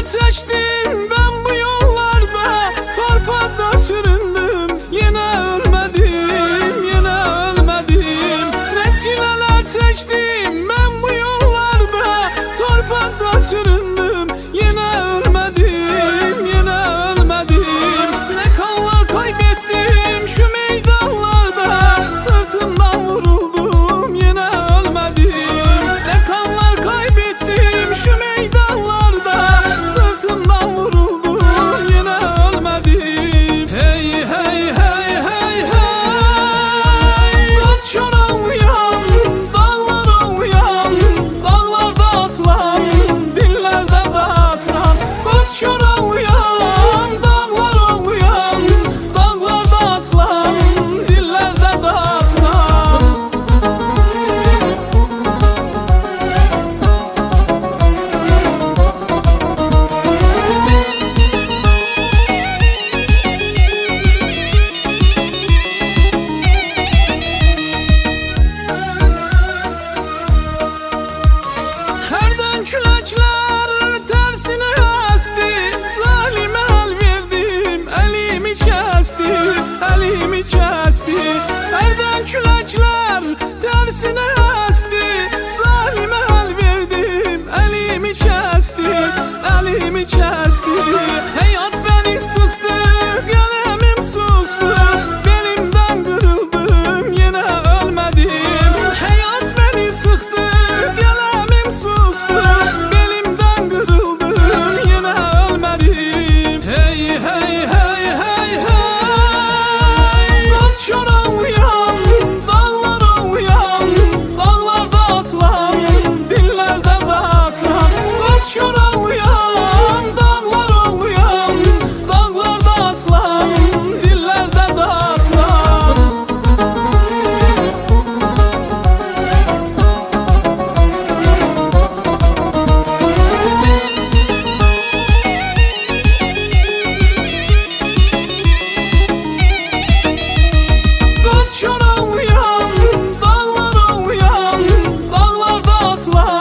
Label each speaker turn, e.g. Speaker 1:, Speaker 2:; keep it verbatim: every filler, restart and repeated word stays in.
Speaker 1: çektim ben bu yollarda, torpakta süründüm, yine ölmedim, yine ölmedim. Ne çileler çektim ben bu yollarda, torpakta süründüm, yine ölmedim, yine ölmedim. Ne kanlar kaybettim şu meydanlarda, sırtımdan vuruldum, yine ölmedim. Ne kanlar kaybettim şu meydanlarda, sırtımdan vuruldum, yine ölmedim. Hey hey hey hey hey, kaç şora uyan, dağlara uyan, dağlarda aslan, dillerde dastan. Kaç şora uyan, dağlara uyan, dağlarda aslan, dillerde dastan. Herden küləklər tersine esti, zalime el verdim, elimi kesti, elimi kesti. Herden küləklər tersine esti, zalime el verdim, elimi kesti, elimi kesti. Hayat beni sıktı, kalemim sustu, belimden kırıldım, yine ölmedim. Hayat beni sıktı, kalemim sustu, belimden kırıldım, yine ölmedim. Hey hey hey hey hey, kaç şora uyan, dağlara uyan, dağlarda aslan, dillerde dastan. Kaç şora uyan, dağlara uyan, dağlarda aslan, dillerde dastan. Kaç şora uyan, dağlara uyan, dağlarda aslan.